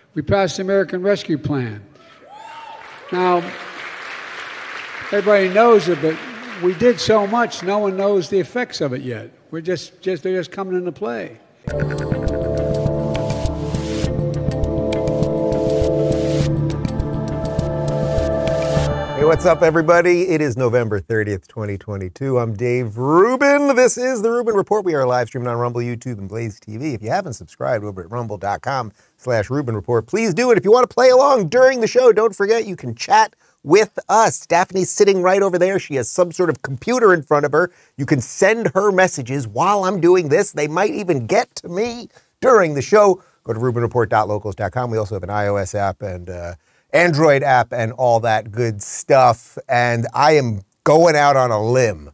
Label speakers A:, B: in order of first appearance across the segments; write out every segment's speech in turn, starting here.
A: We passed the American Rescue Plan. Now, everybody knows it, but we did so much, no one knows the effects of it yet. They're just coming into play.
B: Hey, what's up, everybody? It is November 30th, 2022. I'm Dave Rubin. This is the Rubin Report. We are live streaming on Rumble, YouTube, and Blaze TV. If you haven't subscribed over at rumble.com/Rubin Report, please do it. If you want to play along during the show, don't forget you can chat with us. Daphne's sitting right over there. She has some sort of computer in front of her. You can send her messages while I'm doing this. They might even get to me during the show. Go to rubinreport.locals.com. We also have an iOS app and Android app and all that good stuff. And I am going out on a limb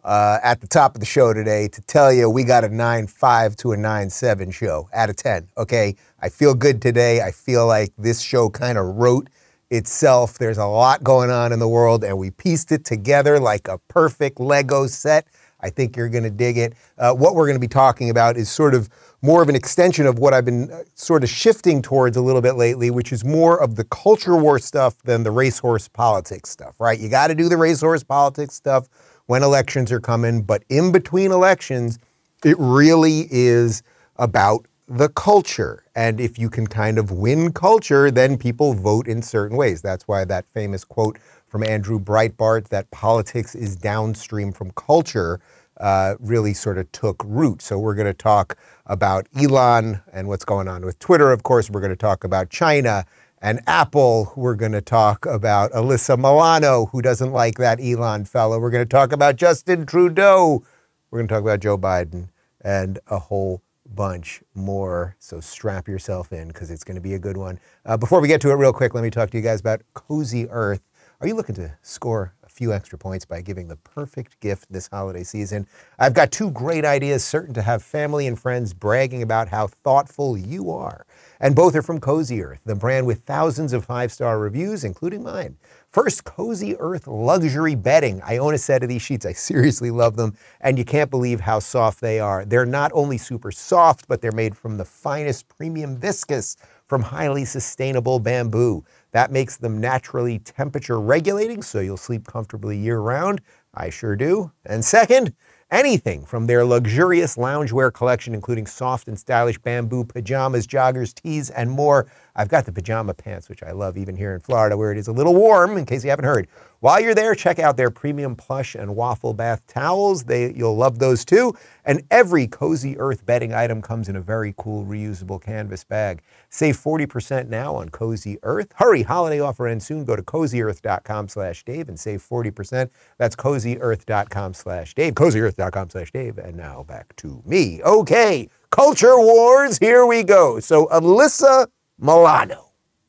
B: at the top of the show today to tell you we got a 9.5 to a 9.7 show out of 10, okay? I feel good today. I feel like this show kind of wrote itself. There's a lot going on in the world, and we pieced it together like a perfect Lego set. I think you're going to dig it. What we're going to be talking about is sort of more of an extension of what I've been sort of shifting towards a little bit lately, which is more of the culture war stuff than the racehorse politics stuff, right? You got to do the racehorse politics stuff when elections are coming, but in between elections, it really is about the culture. And if you can kind of win culture, then people vote in certain ways. That's why that famous quote from Andrew Breitbart, that politics is downstream from culture, really sort of took root. So we're going to talk about Elon and what's going on with Twitter. Of course, we're going to talk about China and Apple. We're going to talk about Alyssa Milano, who doesn't like that Elon fellow. We're going to talk about Justin Trudeau. We're going to talk about Joe Biden and a whole bunch more. So strap yourself in because it's going to be a good one. Before we get to it real quick, let me talk to you guys about Cozy Earth. Are you looking to score a few extra points by giving the perfect gift this holiday season? I've got two great ideas certain to have family and friends bragging about how thoughtful you are. And both are from Cozy Earth, the brand with thousands of five-star reviews, including mine. First, Cozy Earth luxury bedding. I own a set of these sheets. I seriously love them, and you can't believe how soft they are. They're not only super soft, but they're made from the finest premium viscose from highly sustainable bamboo. That makes them naturally temperature regulating, so you'll sleep comfortably year-round. I sure do. And second, anything from their luxurious loungewear collection, including soft and stylish bamboo pajamas, joggers, tees, and more. I've got the pajama pants, which I love even here in Florida, where it is a little warm, in case you haven't heard. While you're there, check out their premium plush and waffle bath towels. You'll love those too. And every Cozy Earth bedding item comes in a very cool reusable canvas bag. Save 40% now on Cozy Earth. Hurry, holiday offer ends soon. Go to CozyEarth.com/Dave and save 40%. That's CozyEarth.com/Dave. CozyEarth.com/Dave. And now back to me. Okay, culture wars, here we go. So Alyssa Milano.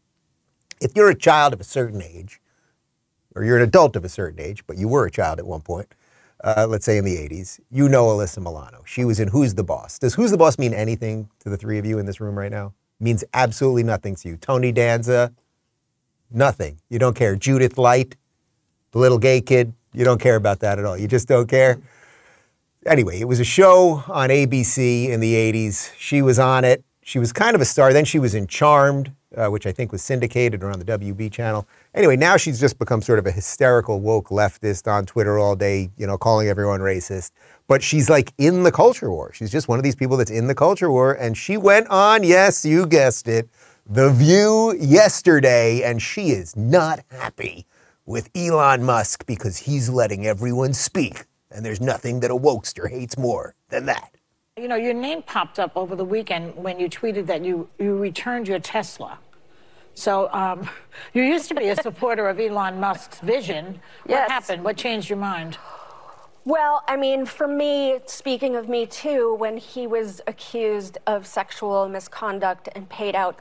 B: If you're a child of a certain age, or you're an adult of a certain age, but you were a child at one point, let's say in the 80s, you know Alyssa Milano. She was in Who's the Boss? Does Who's the Boss mean anything to the three of you in this room right now? Means absolutely nothing to you. Tony Danza, nothing. You don't care. Judith Light, the little gay kid, you don't care about that at all. You just don't care. Anyway, it was a show on ABC in the 80s. She was on it. She was kind of a star. Then she was in Charmed, which I think was syndicated or on the WB channel. Anyway, now she's just become sort of a hysterical woke leftist on Twitter all day, calling everyone racist. But she's like in the culture war. She's just one of these people that's in the culture war. And she went on, yes, you guessed it, The View yesterday. And she is not happy with Elon Musk because he's letting everyone speak. And there's nothing that a wokester hates more than that.
C: Your name popped up over the weekend when you tweeted that you returned your Tesla. So you used to be a supporter of Elon Musk's vision.
D: Yes.
C: What happened? What changed your mind?
D: Well, I mean, for me, speaking of Me Too, when he was accused of sexual misconduct and paid out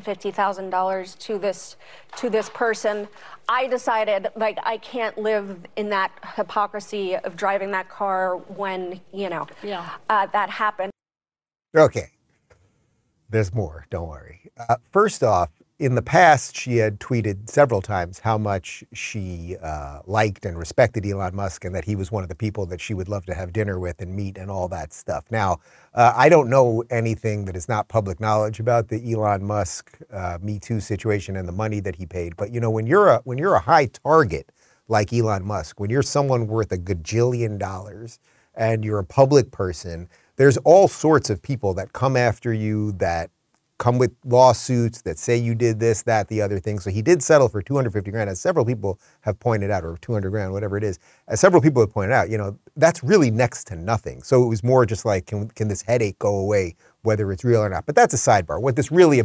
D: $250,000 to this person, I decided, I can't live in that hypocrisy of driving that car when, that happened.
B: Okay. There's more. Don't worry. First off, in the past, she had tweeted several times how much she liked and respected Elon Musk and that he was one of the people that she would love to have dinner with and meet and all that stuff. Now, I don't know anything that is not public knowledge about the Elon Musk Me Too situation and the money that he paid. But, you know, when you're a high target like Elon Musk, when you're someone worth $1 gajillion and you're a public person, there's all sorts of people that come after you, that come with lawsuits, that say you did this, that, the other thing. So he did settle for $250,000, as several people have pointed out, or $200,000, whatever it is. As several people have pointed out, you know, that's really next to nothing. So it was more just like, can this headache go away, whether it's real or not? But that's a sidebar. What this really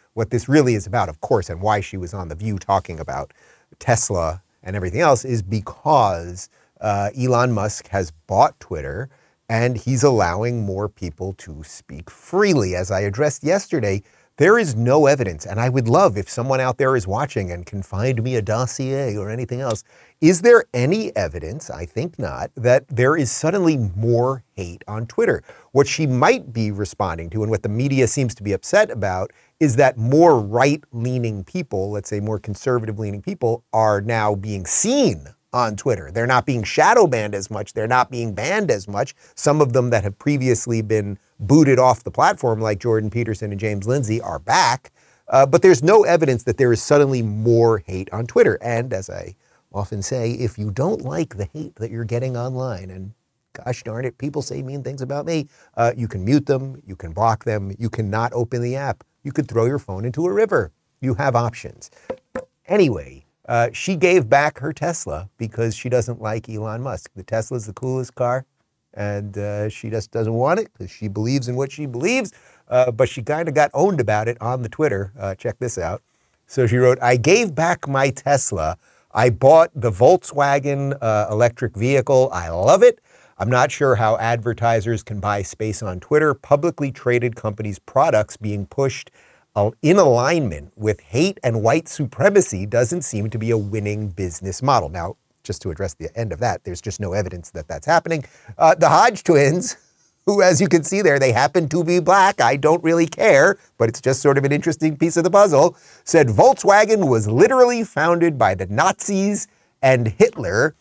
B: is about, of course, and why she was on The View talking about Tesla and everything else, is because Elon Musk has bought Twitter, and he's allowing more people to speak freely. As I addressed yesterday, there is no evidence, and I would love if someone out there is watching and can find me a dossier or anything else. Is there any evidence, I think not, that there is suddenly more hate on Twitter? What she might be responding to, and what the media seems to be upset about, is that more right-leaning people, let's say more conservative-leaning people, are now being seen on Twitter. They're not being shadow banned as much. They're not being banned as much. Some of them that have previously been booted off the platform, like Jordan Peterson and James Lindsay, are back. But there's no evidence that there is suddenly more hate on Twitter. And as I often say, if you don't like the hate that you're getting online, and gosh darn it, people say mean things about me, you can mute them, you can block them, you cannot open the app, you could throw your phone into a river. You have options. Anyway, she gave back her Tesla because she doesn't like Elon Musk. The Tesla's the coolest car, and she just doesn't want it because she believes in what she believes, but she kind of got owned about it on the Twitter. Check this out. So she wrote, "I gave back my Tesla. I bought the Volkswagen electric vehicle. I love it. I'm not sure how advertisers can buy space on Twitter. Publicly traded companies' products being pushed in alignment with hate and white supremacy doesn't seem to be a winning business model." Now, just to address the end of that, there's just no evidence that that's happening. The Hodge twins, who, as you can see there, they happen to be black. I don't really care, but it's just sort of an interesting piece of the puzzle, said Volkswagen was literally founded by the Nazis and Hitler.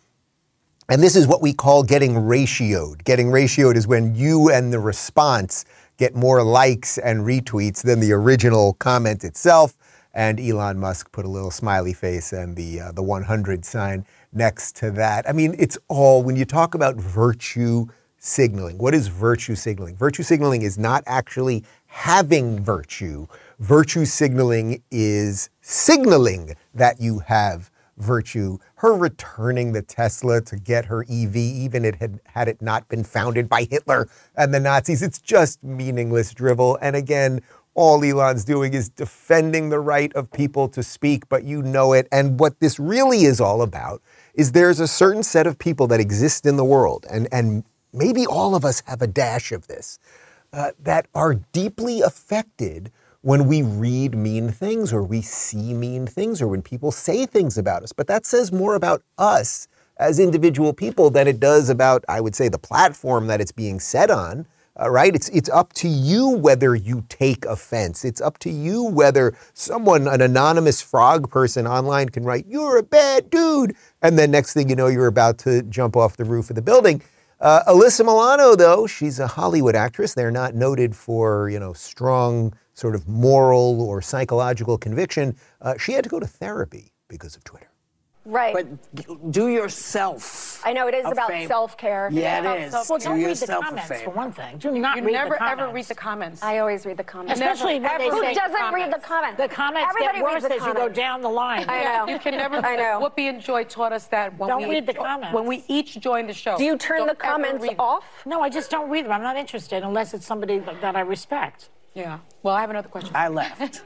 B: And this is what we call getting ratioed. Getting ratioed is when you and the response get more likes and retweets than the original comment itself. And Elon Musk put a little smiley face and the 100 sign next to that. I mean, it's all, when you talk about virtue signaling, what is virtue signaling? Virtue signaling is not actually having virtue. Virtue signaling is signaling that you have virtue. Her returning the Tesla to get her EV, even had it not been founded by Hitler and the Nazis, it's just meaningless drivel. And again, all Elon's doing is defending the right of people to speak, but you know it. And what this really is all about is there's a certain set of people that exist in the world, and maybe all of us have a dash of this, that are deeply affected when we read mean things or we see mean things or when people say things about us. But that says more about us as individual people than it does about, I would say, the platform that it's being said on. Right? It's up to you whether you take offense. It's up to you whether someone, an anonymous frog person online, can write, "You're a bad dude," and then next thing you know, you're about to jump off the roof of the building. Alyssa Milano, though, she's a Hollywood actress. They're not noted for, strong sort of moral or psychological conviction. She had to go to therapy because of Twitter.
D: Right.
E: But do yourself.
D: I know it is about self-care.
E: Yeah, it is.
C: Well, don't read the comments, for one thing. Do not read the comments.
F: You never ever read the comments.
D: I always read the comments.
C: Especially when they
D: Who
C: say
D: doesn't read the comments?
C: the comments
D: Everybody
C: get worse
D: reads the
C: as you go
D: comments.
C: down the line.
D: I know.
F: You can never.
D: I know.
F: Whoopi and Joy taught us that when
C: Don't read the comments.
F: When we each joined the show.
D: Do you turn the comments off?
C: No, I just don't read them. I'm not interested unless it's somebody that I respect.
F: Yeah. Well, I have another question.
E: I left.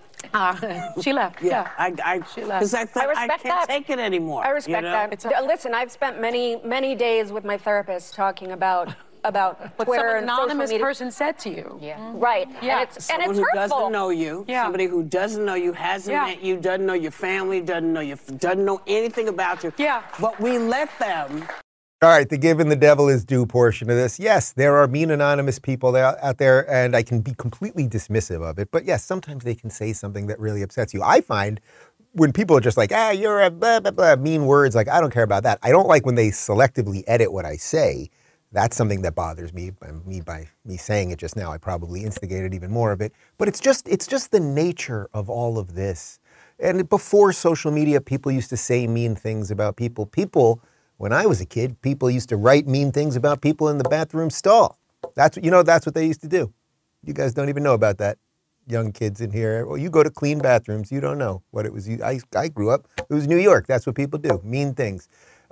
F: She left.
E: Yeah,
F: She left.
E: because I thought I
D: respect
E: can't
D: that.
E: take it anymore.
D: I respect that. Listen, I've spent many days with my therapist talking about
F: What
D: Twitter
F: some
D: and social
F: anonymous
D: media.
F: person said to you.
D: Yeah. Right.
F: Yeah.
D: And it's
E: Someone who
D: hurtful.
E: doesn't know you,
F: Yeah.
E: somebody who doesn't know you, hasn't met you, doesn't know your family, doesn't know anything about you.
F: Yeah.
E: But we let them.
B: All right, the given the devil is due portion of this. Yes, there are mean anonymous people out there, and I can be completely dismissive of it. But yes, sometimes they can say something that really upsets you. I find when people are just like, you're a blah, blah, blah, mean words, like, I don't care about that. I don't like when they selectively edit what I say. That's something that bothers me. By me saying it just now, I probably instigated even more of it. But it's just the nature of all of this. And before social media, people used to say mean things about people. When I was a kid, people used to write mean things about people in the bathroom stall. That's what they used to do. You guys don't even know about that, young kids in here. Well, you go to clean bathrooms, you don't know what it was. I grew up, it was New York. That's what people do, mean things.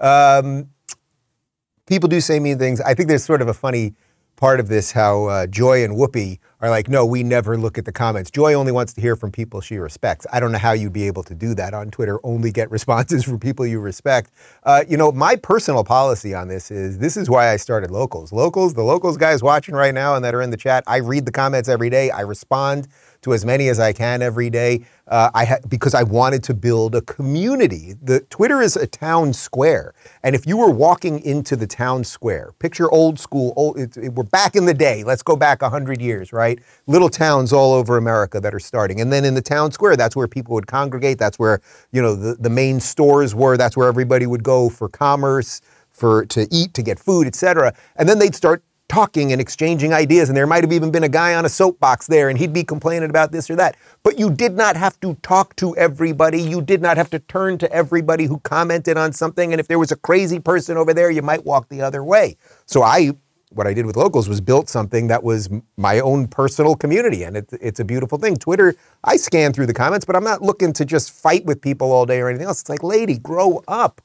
B: People do say mean things. I think there's sort of a funny part of this, how Joy and Whoopi are like, no, we never look at the comments. Joy only wants to hear from people she respects. I don't know how you'd be able to do that on Twitter, only get responses from people you respect. My personal policy on this is why I started Locals. The Locals guys watching right now and that are in the chat, I read the comments every day. I respond to as many as I can every day because I wanted to build a community. Twitter is a town square. And if you were walking into the town square, picture old school, we're back in the day, let's go back 100 years, right? Little towns all over America that are starting. And then in the town square, that's where people would congregate. That's where, the main stores were. That's where everybody would go for commerce, to eat, to get food, etc. And then they'd start talking and exchanging ideas, and there might have even been a guy on a soapbox there, and he'd be complaining about this or that. But you did not have to talk to everybody. You did not have to turn to everybody who commented on something, and if there was a crazy person over there, you might walk the other way. So what I did with Locals was built something that was my own personal community, and it's a beautiful thing. Twitter, I scan through the comments, but I'm not looking to just fight with people all day or anything else. It's like, lady, grow up.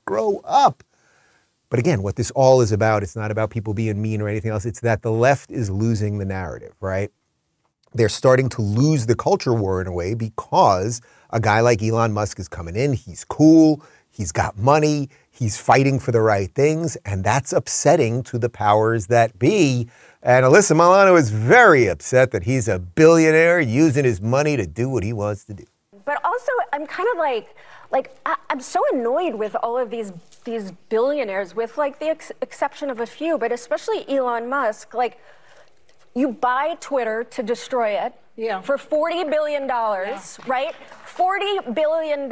B: But again, what this all is about, it's not about people being mean or anything else. It's that the left is losing the narrative, right? They're starting to lose the culture war in a way because a guy like Elon Musk is coming in. He's cool. He's got money. He's fighting for the right things. And that's upsetting to the powers that be. And Alyssa Milano is very upset that he's a billionaire using his money to do what he wants to do.
D: But also, I'm kind of like I'm so annoyed with all of these billionaires, with the exception of a few, but especially Elon Musk. You buy Twitter to destroy it for $40 billion, right? $40 billion.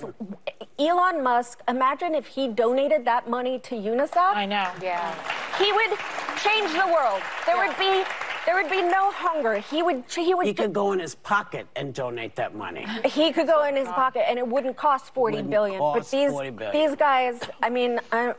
D: Elon Musk, imagine if he donated that money to UNICEF.
C: I know.
D: Yeah. He would change the world. There would be no hunger.
E: He could go in his pocket and donate that money.
D: He could go in his pocket, and it wouldn't cost $40 billion. But these guys, I mean,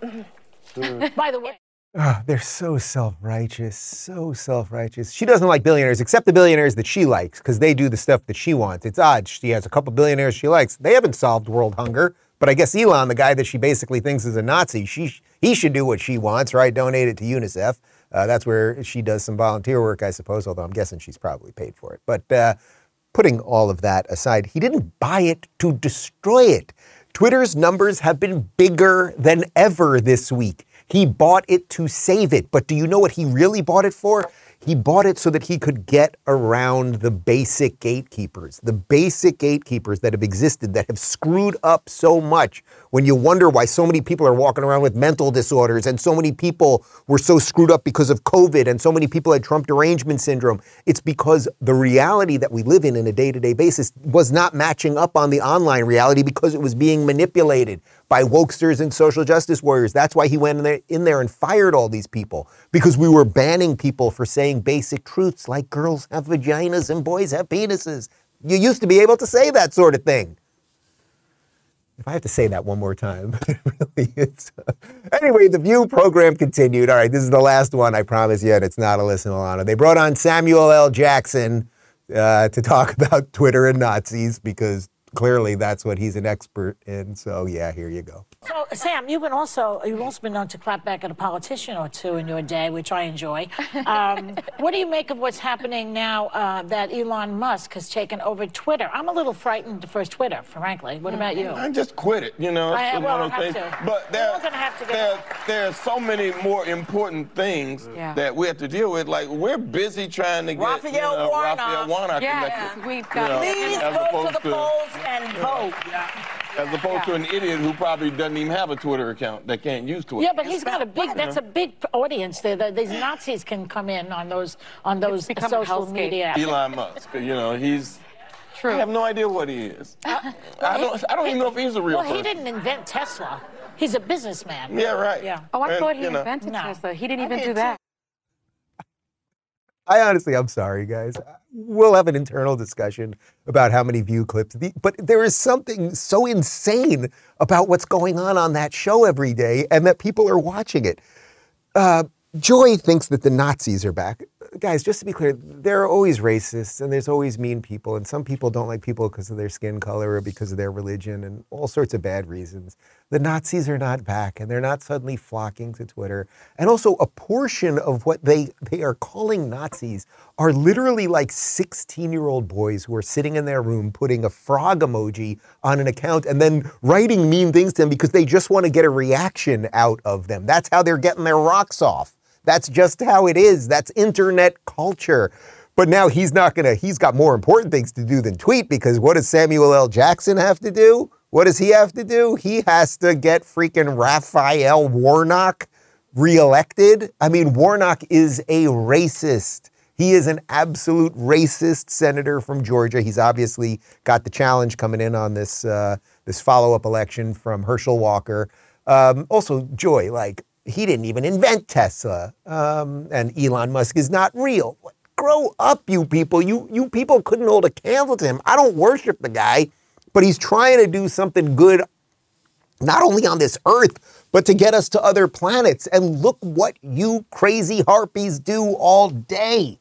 C: By the way.
B: They're so self-righteous, She doesn't like billionaires, except the billionaires that she likes, because they do the stuff that she wants. It's odd. She has a couple billionaires she likes. They haven't solved world hunger. But I guess Elon, the guy that she basically thinks is a Nazi, he should do what she wants, right? Donate it to UNICEF. That's where she does some volunteer work, I suppose, although I'm guessing she's probably paid for it. But putting all of that aside, he didn't buy it to destroy it. Twitter's numbers have been bigger than ever this week. He bought it to save it. But do you know what he really bought it for? He bought it so that he could get around the basic gatekeepers that have existed, that have screwed up so much. When you wonder why so many people are walking around with mental disorders and so many people were so screwed up because of COVID and so many people had Trump derangement syndrome, it's because the reality that we live in a day-to-day basis was not matching up on the online reality because it was being manipulated by wokesters and social justice warriors. That's why he went in there and fired all these people, because we were banning people for saying basic truths like girls have vaginas and boys have penises. You used to be able to say that sort of thing. If I have to say that one more time, it really is. Anyway, the View program continued. All right, this is the last one, I promise you, and it's not Alyssa Milano. They brought on Samuel L. Jackson to talk about Twitter and Nazis, because clearly that's what he's an expert in. So yeah, here you go.
C: So Sam, you've also been known to clap back at a politician or two in your day, which I enjoy. What do you make of what's happening now that Elon Musk has taken over Twitter? I'm a little frightened for Twitter, frankly. What about you?
G: I just quit it,
C: I have to.
G: But there are so many more important things that we have to deal with. Like, we're busy trying to get
E: Raphael Warnock
G: elected.
F: We've got
E: Please go to the polls and
G: As opposed to an idiot who probably doesn't even have a Twitter account that can't use Twitter.
C: Yeah, but he's got that's a big audience there. These Nazis can come in on those
F: become a
C: social
F: hellscape.
C: media.
G: Elon Musk, he's.
F: True.
G: I have no idea what he is. I don't even know if he's a real
C: Well,
G: person.
C: he didn't invent Tesla. He's a businessman.
G: Yeah, right.
C: Yeah.
F: Oh, I
G: And,
F: thought he
G: you know.
F: invented
C: No.
F: Tesla. He didn't even do that.
B: I'm sorry, guys. We'll have an internal discussion about how many view clips. But there is something so insane about what's going on that show every day and that people are watching it. Joy thinks that the Nazis are back. Guys, just to be clear, there are always racists and there's always mean people. And some people don't like people because of their skin color or because of their religion and all sorts of bad reasons. The Nazis are not back and they're not suddenly flocking to Twitter. And also a portion of what they are calling Nazis are literally like 16-year-old boys who are sitting in their room putting a frog emoji on an account and then writing mean things to them because they just want to get a reaction out of them. That's how they're getting their rocks off. That's just how it is. That's internet culture. But now he's got more important things to do than tweet because what does Samuel L. Jackson have to do? What does he have to do? He has to get freaking Raphael Warnock reelected. I mean, Warnock is a racist. He is an absolute racist senator from Georgia. He's obviously got the challenge coming in on this this follow-up election from Herschel Walker. Also, Joy, he didn't even invent Tesla, and Elon Musk is not real. Grow up, you people. You people couldn't hold a candle to him. I don't worship the guy, but he's trying to do something good, not only on this earth, but to get us to other planets. And look what you crazy harpies do all day.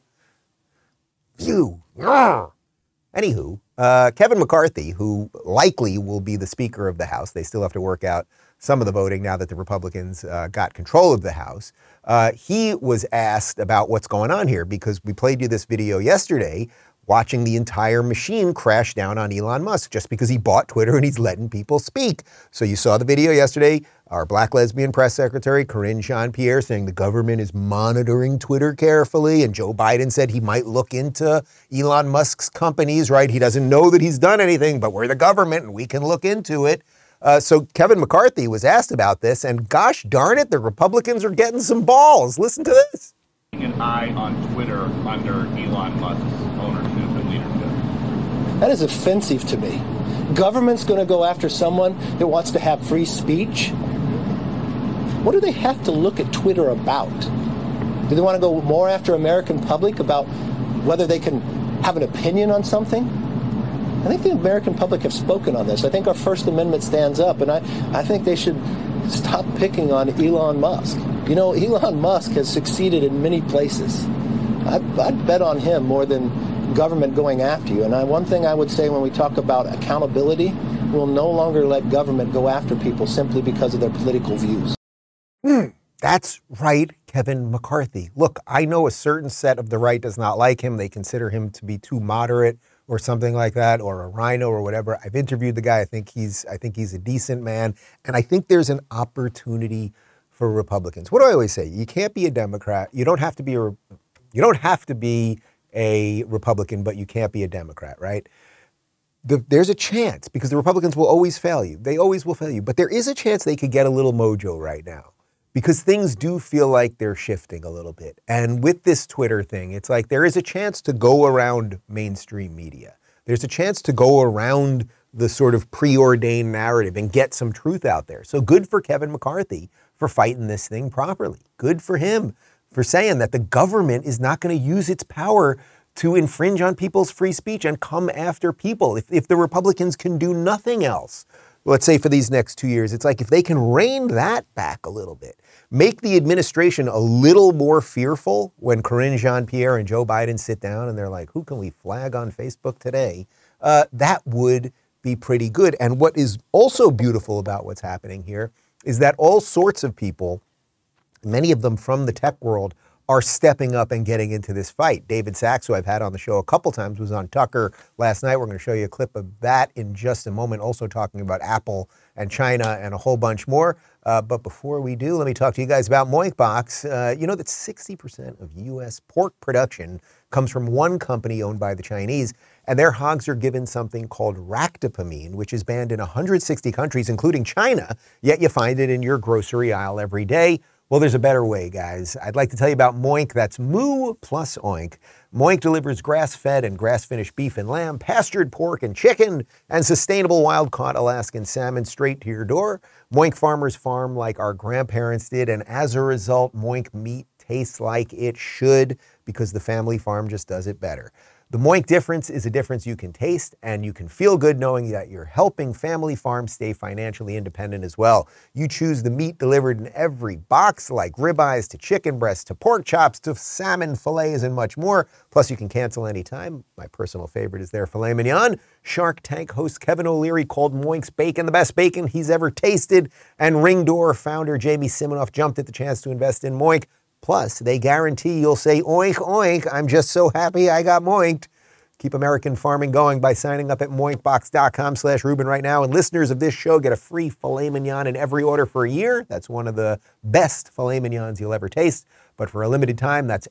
B: You. Anywho, Kevin McCarthy, who likely will be the Speaker of the House, they still have to work out some of the voting now that the Republicans got control of the House. He was asked about what's going on here because we played you this video yesterday watching the entire machine crash down on Elon Musk just because he bought Twitter and he's letting people speak. So you saw the video yesterday, our black lesbian press secretary, Karine Jean-Pierre, saying the government is monitoring Twitter carefully. And Joe Biden said he might look into Elon Musk's companies, right? He doesn't know that he's done anything, but we're the government and we can look into it. So Kevin McCarthy was asked about this, and gosh darn it, the Republicans are getting some balls. Listen to this.
H: An eye on Twitter under Elon Musk's ownership and leadership.
I: That is offensive to me. Government's going to go after someone that wants to have free speech? What do they have to look at Twitter about? Do they want to go more after American public about whether they can have an opinion on something? I think the American public have spoken on this. I think our First Amendment stands up, and I think they should stop picking on Elon Musk. You know, Elon Musk has succeeded in many places. I'd bet on him more than government going after you. And one thing I would say when we talk about accountability, we'll no longer let government go after people simply because of their political views.
B: That's right, Kevin McCarthy. Look, I know a certain set of the right does not like him. They consider him to be too moderate or something like that, or a rhino or whatever. I've interviewed the guy. I think he's a decent man. And I think there's an opportunity for Republicans. What do I always say? You can't be a Democrat. You don't have to be a Republican, but you can't be a Democrat, right? There's a chance, because the Republicans will always fail you. They always will fail you. But there is a chance they could get a little mojo right now, because things do feel like they're shifting a little bit. And with this Twitter thing, it's like there is a chance to go around mainstream media. There's a chance to go around the sort of preordained narrative and get some truth out there. So good for Kevin McCarthy for fighting this thing properly. Good for him for saying that the government is not going to use its power to infringe on people's free speech and come after people. If the Republicans can do nothing else, let's say for these next 2 years, it's like if they can rein that back a little bit, make the administration a little more fearful when Karine Jean-Pierre and Joe Biden sit down and they're like, who can we flag on Facebook today? That would be pretty good. And what is also beautiful about what's happening here is that all sorts of people, many of them from the tech world, are stepping up and getting into this fight. David Sachs, who I've had on the show a couple times, was on Tucker last night. We're going to show you a clip of that in just a moment, also talking about Apple and China and a whole bunch more. But before we do, let me talk to you guys about Moinkbox. You know that 60% of U.S. pork production comes from one company owned by the Chinese, and their hogs are given something called ractopamine, which is banned in 160 countries, including China, yet you find it in your grocery aisle every day. Well, there's a better way, guys. I'd like to tell you about Moink. That's Moo plus Oink. Moink delivers grass-fed and grass-finished beef and lamb, pastured pork and chicken, and sustainable wild-caught Alaskan salmon straight to your door. Moink farmers farm like our grandparents did, and as a result, Moink meat tastes like it should because the family farm just does it better. The Moink difference is a difference you can taste, and you can feel good knowing that you're helping family farms stay financially independent as well. You choose the meat delivered in every box, like ribeyes to chicken breasts to pork chops to salmon fillets and much more. Plus, you can cancel anytime. My personal favorite is their filet mignon. Shark Tank host Kevin O'Leary called Moink's bacon the best bacon he's ever tasted, and Ring Door founder Jamie Siminoff jumped at the chance to invest in Moink. Plus, they guarantee you'll say, oink, oink, I'm just so happy I got moinked. Keep American farming going by signing up at moinkbox.com/Rubin right now. And listeners of this show get a free filet mignon in every order for a year. That's one of the best filet mignons you'll ever taste. But for a limited time, that's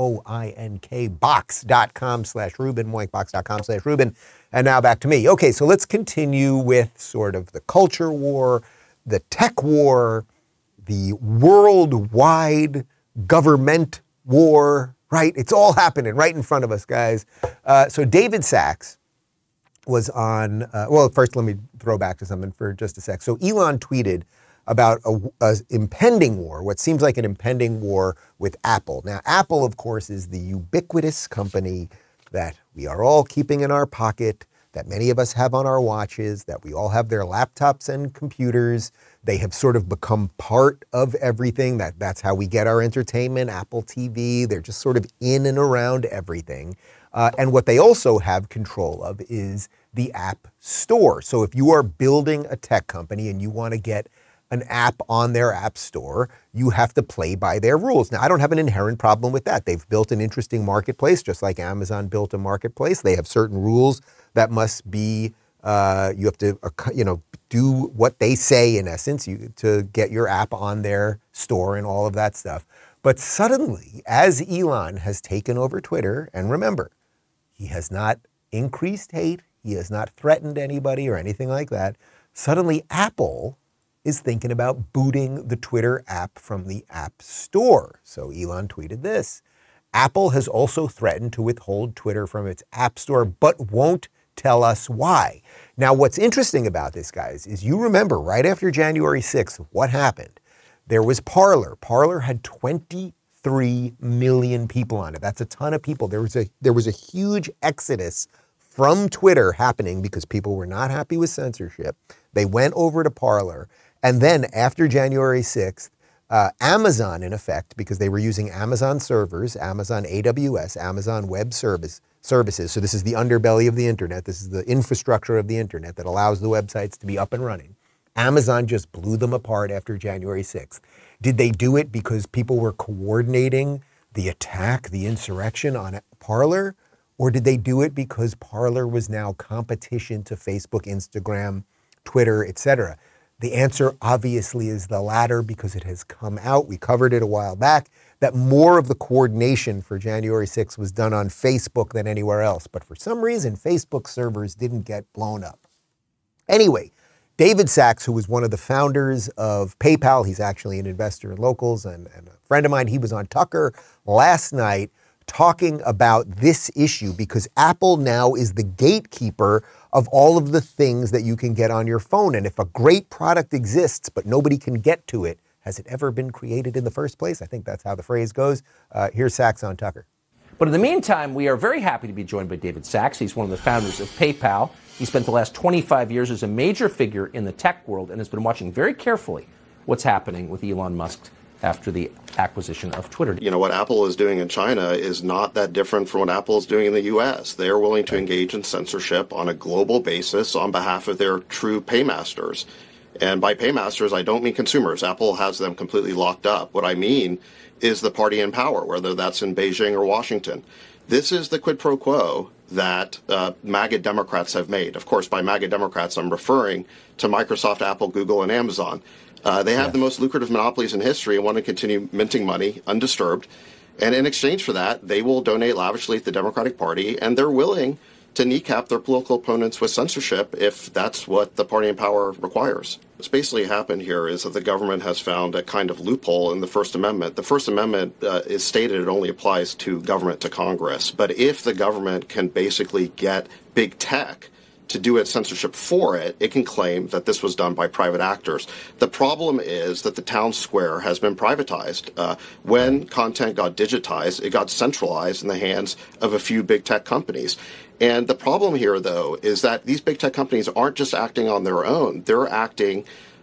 B: moinkbox.com/Rubin, moinkbox.com/Rubin. And now back to me. Okay, so let's continue with sort of the culture war, the tech war, the worldwide government war, right? It's all happening right in front of us, guys. So David Sachs was on, well, first let me throw back to something for just a sec. So Elon tweeted about a impending war, what seems like an impending war with Apple. Now, Apple, of course, is the ubiquitous company that we are all keeping in our pocket, that many of us have on our watches, that we all have their laptops and computers. They have sort of become part of everything. That's how we get our entertainment, Apple TV. They're just sort of in and around everything. And what they also have control of is the App Store. So if you are building a tech company and you want to get an app on their App Store, you have to play by their rules. Now, I don't have an inherent problem with that. They've built an interesting marketplace, just like Amazon built a marketplace. They have certain rules that must be, you have to, do what they say, in essence, to get your app on their store and all of that stuff. But suddenly, as Elon has taken over Twitter, and remember, he has not increased hate, he has not threatened anybody or anything like that, suddenly Apple is thinking about booting the Twitter app from the App Store. So Elon tweeted this: Apple has also threatened to withhold Twitter from its App Store, but won't tell us why. Now, what's interesting about this, guys, is you remember right after January 6th, what happened? There was Parler. Parler had 23 million people on it. That's a ton of people. There was a huge exodus from Twitter happening because people were not happy with censorship. They went over to Parler. And then after January 6th, Amazon, in effect, because they were using Amazon servers, Amazon AWS, Amazon Web Services. So this is the underbelly of the internet. This is the infrastructure of the internet that allows the websites to be up and running. Amazon just blew them apart after January 6th. Did they do it because people were coordinating the attack, the insurrection on Parler? Or did they do it because Parler was now competition to Facebook, Instagram, Twitter, etc.? The answer obviously is the latter, because it has come out, we covered it a while back, that more of the coordination for January 6th was done on Facebook than anywhere else. But for some reason, Facebook servers didn't get blown up. Anyway, David Sachs, who was one of the founders of PayPal, he's actually an investor in Locals and a friend of mine, he was on Tucker last night talking about this issue because Apple now is the gatekeeper of all of the things that you can get on your phone. And if a great product exists, but nobody can get to it, has it ever been created in the first place? I think that's how the phrase goes. Here's Sachs on Tucker.
J: But in the meantime, we are very happy to be joined by David Sachs. He's one of the founders of PayPal. He spent the last 25 years as a major figure in the tech world and has been watching very carefully what's happening with Elon Musk after the acquisition of Twitter.
K: You know, what Apple is doing in China is not that different from what Apple is doing in the U.S. They are willing to engage in censorship on a global basis on behalf of their true paymasters. And by paymasters, I don't mean consumers. Apple has them completely locked up. What I mean is the party in power, whether that's in Beijing or Washington. This is the quid pro quo that MAGA Democrats have made. Of course, by MAGA Democrats, I'm referring to Microsoft, Apple, Google, and Amazon. They have the most lucrative monopolies in history and want to continue minting money undisturbed. And in exchange for that, they will donate lavishly to the Democratic Party, and they're willing to kneecap their political opponents with censorship if that's what the party in power requires. What's basically happened here is that the government has found a kind of loophole in the First Amendment. The First Amendment is stated it only applies to government, to Congress. But if the government can basically get big tech to do its censorship for it, it can claim that this was done by private actors. The problem is that the town square has been privatized. When content got digitized, it got centralized in the hands of a few big tech companies. And the problem here, though, is that these big tech companies aren't just acting on their own. They're acting,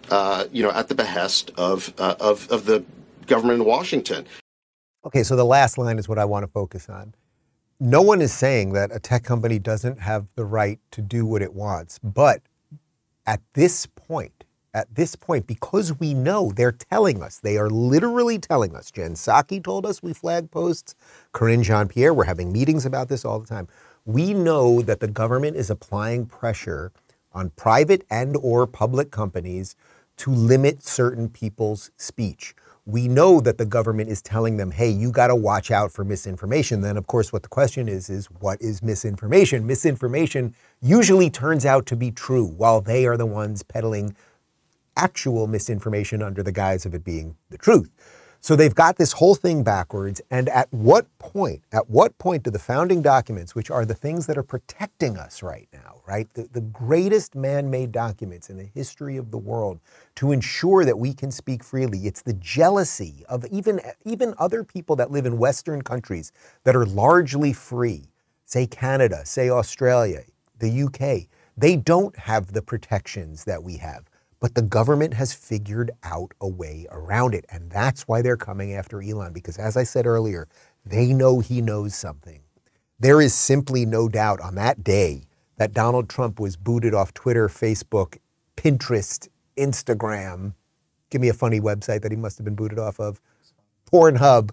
K: at the behest of the government in Washington.
B: Okay, so the last line is what I want to focus on. No one is saying that a tech company doesn't have the right to do what it wants. But at this point, because we know they're telling us, they are literally telling us. Jen Psaki told us we flag posts. Karine Jean-Pierre, we're having meetings about this all the time. We know that the government is applying pressure on private and or public companies to limit certain people's speech. We know that the government is telling them, hey, you got to watch out for misinformation. Then, of course, what the question is what is misinformation? Misinformation usually turns out to be true, while they are the ones peddling actual misinformation under the guise of it being the truth. So they've got this whole thing backwards. And at what point do the founding documents, which are the things that are protecting us right now, right? The greatest man-made documents in the history of the world to ensure that we can speak freely. It's the jealousy of even other people that live in Western countries that are largely free, say Canada, say Australia, the UK. They don't have the protections that we have. But the government has figured out a way around it. And that's why they're coming after Elon, because as I said earlier, they know he knows something. There is simply no doubt on that day that Donald Trump was booted off Twitter, Facebook, Pinterest, Instagram. Give me a funny website that he must have been booted off of. Pornhub,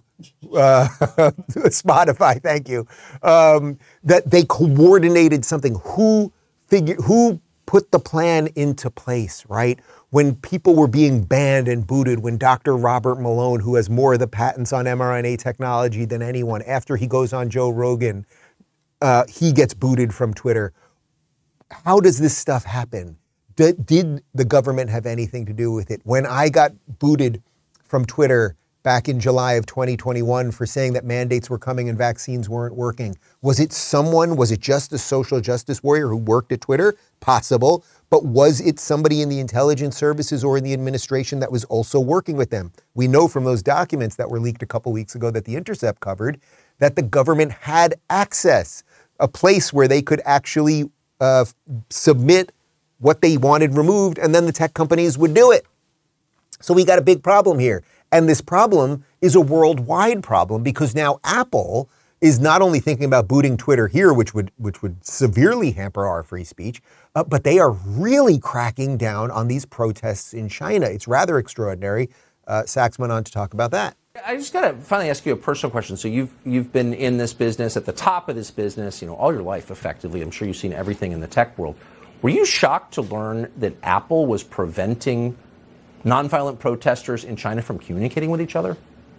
B: Spotify, thank you. That they coordinated something. Who put the plan into place, right? When people were being banned and booted, when Dr. Robert Malone, who has more of the patents on mRNA technology than anyone, after he goes on Joe Rogan, he gets booted from Twitter. How does this stuff happen? Did the government have anything to do with it? When I got booted from Twitter back in July of 2021 for saying that mandates were coming and vaccines weren't working, was it just a social justice warrior who worked at Twitter? Possible. But was it somebody in the intelligence services or in the administration that was also working with them? We know from those documents that were leaked a couple weeks ago that The Intercept covered that the government had access, a place where they could actually submit what they wanted removed, and then the tech companies would do it. So we got a big problem here. And this problem is a worldwide problem because now Apple is not only thinking about booting Twitter here, which would severely hamper our free speech, but they are really cracking down on these protests in China. It's rather extraordinary. Sachs went on to talk about that.
J: I just got to finally ask you a personal question. So you've been in this business, at the top of this business, all your life, effectively. I'm sure you've seen everything in the tech world. Were you shocked to learn that Apple was preventing nonviolent protesters in China from communicating with each other?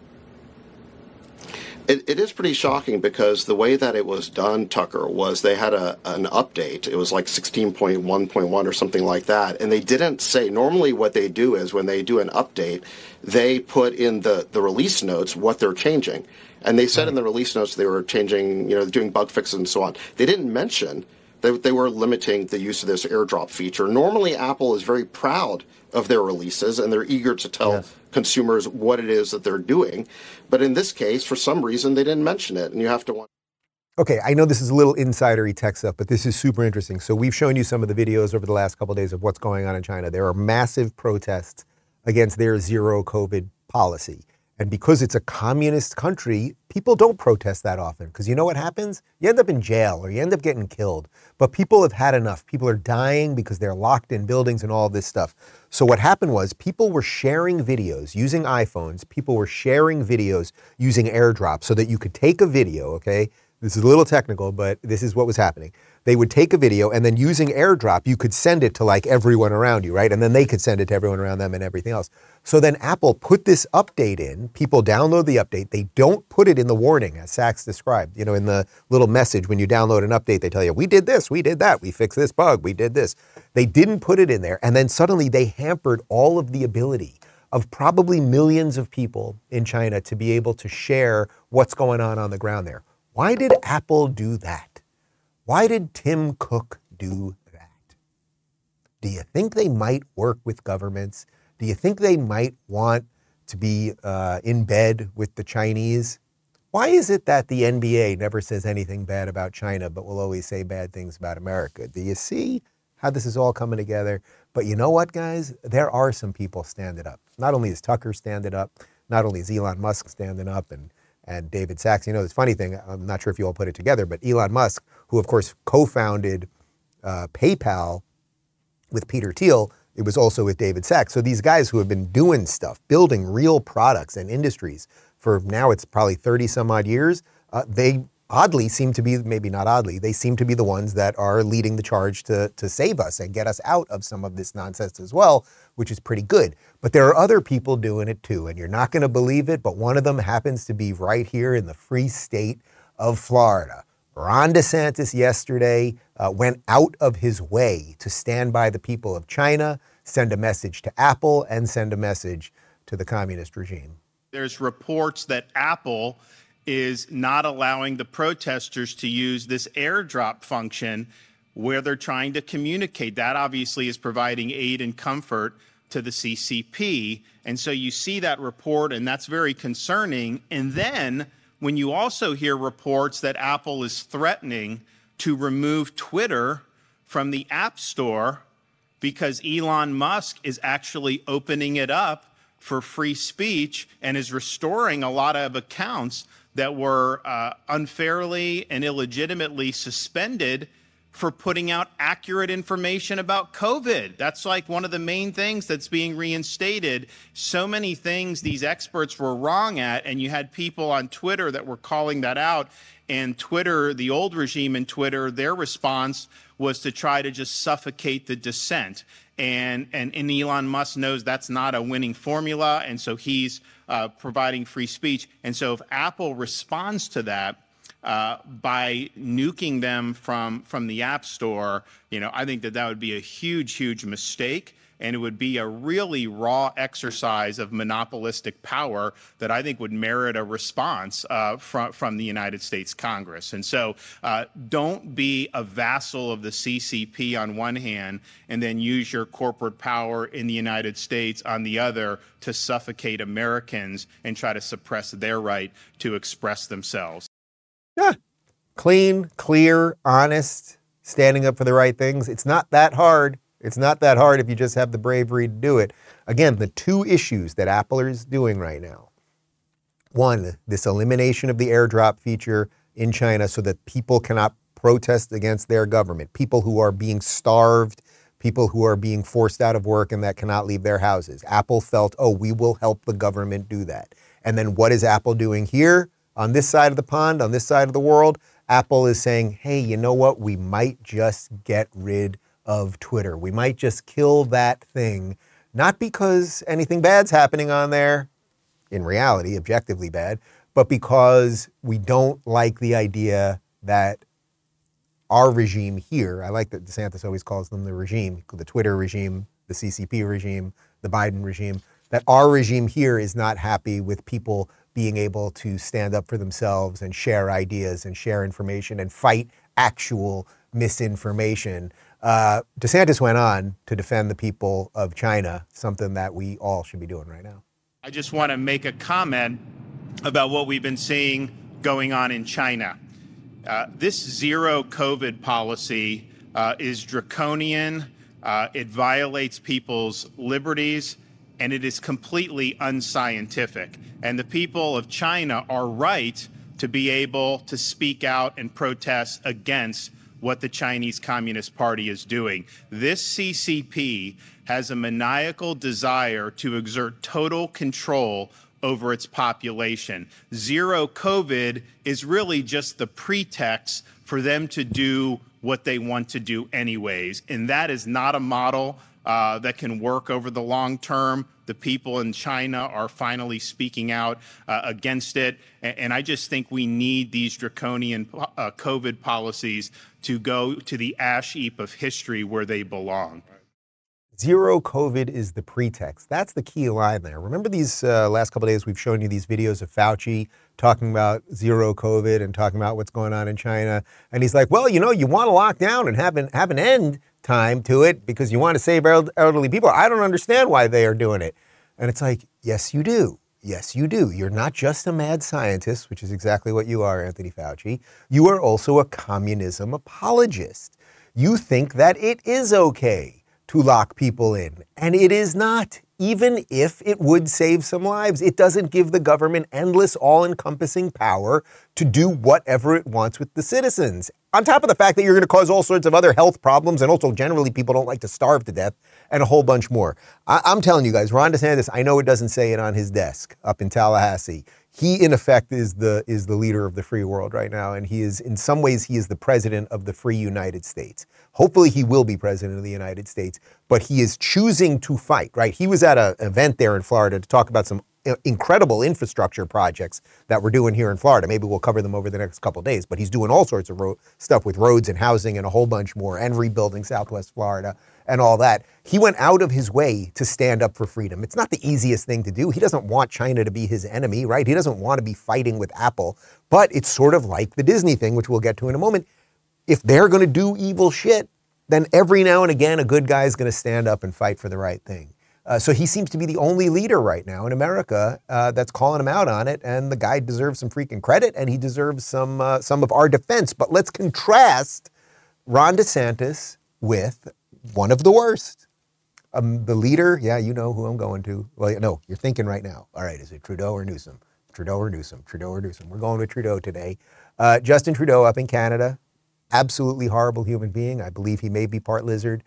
K: It is pretty shocking because the way that it was done, Tucker, was they had an update. It was like 16.1.1 or something like that. And they didn't say, normally what they do is when they do an update, they put in the release notes what they're changing. And they said in the release notes they were changing, doing bug fixes and so on. They didn't mention that they were limiting the use of this AirDrop feature. Normally, Apple is very proud of their releases, and they're eager to tell consumers what it is that they're doing. But in this case, for some reason, they didn't mention it, and you have to wonder.
B: Okay, I know this is a little insidery tech stuff, but this is super interesting. So we've shown you some of the videos over the last couple of days of what's going on in China. There are massive protests against their zero COVID policy. And because it's a communist country, people don't protest that often. Because you know what happens? You end up in jail or you end up getting killed. But people have had enough. People are dying because they're locked in buildings and all this stuff. So what happened was people were sharing videos using iPhones. People were sharing videos using AirDrop so that you could take a video, okay? This is a little technical, but this is what was happening. They would take a video and then using AirDrop, you could send it to like everyone around you, right? And then they could send it to everyone around them and everything else. So then Apple put this update in. People download the update. They don't put it in the warning, as Sachs described. You know, in the little message when you download an update, they tell you, we did this, we did that, we fixed this bug, we did this. They didn't put it in there. And then suddenly they hampered all of the ability of probably millions of people in China to be able to share what's going on the ground there. Why did Apple do that? Why did Tim Cook do that? Do you think they might work with governments? Do you think they might want to be in bed with the Chinese? Why is it that the NBA never says anything bad about China, but will always say bad things about America? Do you see how this is all coming together? But you know what, guys? There are some people standing up. Not only is Tucker standing up, not only is Elon Musk standing up and David Sachs. You know, this funny thing, I'm not sure if you all put it together, but Elon Musk, who of course co-founded PayPal with Peter Thiel, it was also with David Sachs. So these guys who have been doing stuff, building real products and industries for now it's probably 30 some odd years, they oddly seem to be, maybe not oddly, they seem to be the ones that are leading the charge to save us and get us out of some of this nonsense as well, which is pretty good. But there are other people doing it too, and you're not going to believe it, but one of them happens to be right here in the free state of Florida. Ron DeSantis yesterday went out of his way to stand by the people of China, send a message to Apple, and send a message to the communist regime.
L: There's reports that Apple is not allowing the protesters to use this AirDrop function where they're trying to communicate. That obviously is providing aid and comfort to the CCP. And so you see that report, and that's very concerning. And then when you also hear reports that Apple is threatening to remove Twitter from the App Store because Elon Musk is actually opening it up for free speech and is restoring a lot of accounts that were unfairly and illegitimately suspended for putting out accurate information about COVID. That's like one of the main things that's being reinstated. So many things these experts were wrong at, and you had people on Twitter that were calling that out. And Twitter, the old regime in Twitter, their response was to try to just suffocate the dissent. And Elon Musk knows that's not a winning formula, and so he's providing free speech. And so if Apple responds to that by nuking them from the App Store, you know, I think that would be a huge, huge mistake. And it would be a really raw exercise of monopolistic power that I think would merit a response from the United States Congress. And so don't be a vassal of the CCP on one hand and then use your corporate power in the United States on the other to suffocate Americans and try to suppress their right to express themselves.
B: Yeah. Clean, clear, honest, standing up for the right things. It's not that hard. It's not that hard if you just have the bravery to do it. Again, the two issues that Apple is doing right now. One, this elimination of the AirDrop feature in China so that people cannot protest against their government. People who are being starved, people who are being forced out of work and that cannot leave their houses. Apple felt, oh, we will help the government do that. And then what is Apple doing here on this side of the pond, on this side of the world? Apple is saying, hey, you know what? We might just get rid of Twitter. We might just kill that thing, not because anything bad's happening on there, in reality, objectively bad, but because we don't like the idea that our regime here, I like that DeSantis always calls them the regime, the Twitter regime, the CCP regime, the Biden regime, that our regime here is not happy with people being able to stand up for themselves and share ideas and share information and fight actual misinformation. DeSantis went on to defend the people of China, something that we all should be doing right now.
L: I just want to make a comment about what we've been seeing going on in China. This zero COVID policy is draconian. It violates people's liberties, and it is completely unscientific. And the people of China are right to be able to speak out and protest against what the Chinese Communist Party is doing. This CCP has a maniacal desire to exert total control over its population. Zero COVID is really just the pretext for them to do what they want to do anyways. And that is not a model that can work over the long term. The people in China are finally speaking out against it. And I just think we need these draconian COVID policies to go to the ash heap of history where they belong.
B: Zero COVID is the pretext. That's the key line there. Remember these last couple of days we've shown you these videos of Fauci talking about zero COVID and talking about what's going on in China. And he's like, well, you know, you want to lock down and have an end time to it because you want to save elderly people. I don't understand why they are doing it. And it's like, yes, you do. Yes, you do. You're not just a mad scientist, which is exactly what you are, Anthony Fauci. You are also a communism apologist. You think that it is okay to lock people in, and it is not. Even if it would save some lives, it doesn't give the government endless, all-encompassing power to do whatever it wants with the citizens. On top of the fact that you're going to cause all sorts of other health problems, and also generally people don't like to starve to death, and a whole bunch more. I'm telling you guys, Ron DeSantis, I know it doesn't say it on his desk up in Tallahassee. He, in effect, is the leader of the free world right now, and he is, in some ways, he is the president of the free United States. Hopefully he will be president of the United States, but he is choosing to fight, right? He was at an event there in Florida to talk about some incredible infrastructure projects that we're doing here in Florida. Maybe we'll cover them over the next couple of days, but he's doing all sorts of stuff with roads and housing and a whole bunch more, and rebuilding Southwest Florida and all that. He went out of his way to stand up for freedom. It's not the easiest thing to do. He doesn't want China to be his enemy, right? He doesn't want to be fighting with Apple, but it's sort of like the Disney thing, which we'll get to in a moment. If they're going to do evil shit, then every now and again, a good guy is going to stand up and fight for the right thing. So he seems to be the only leader right now in America that's calling him out on it, and the guy deserves some freaking credit, and he deserves some of our defense. But let's contrast Ron DeSantis with one of the worst. The leader, yeah, you know who I'm going to. Well, no, you're thinking right now. All right, is it Trudeau or Newsom? Trudeau or Newsom? Trudeau or Newsom? We're going with Trudeau today. Justin Trudeau up in Canada, absolutely horrible human being. I believe he may be part lizard.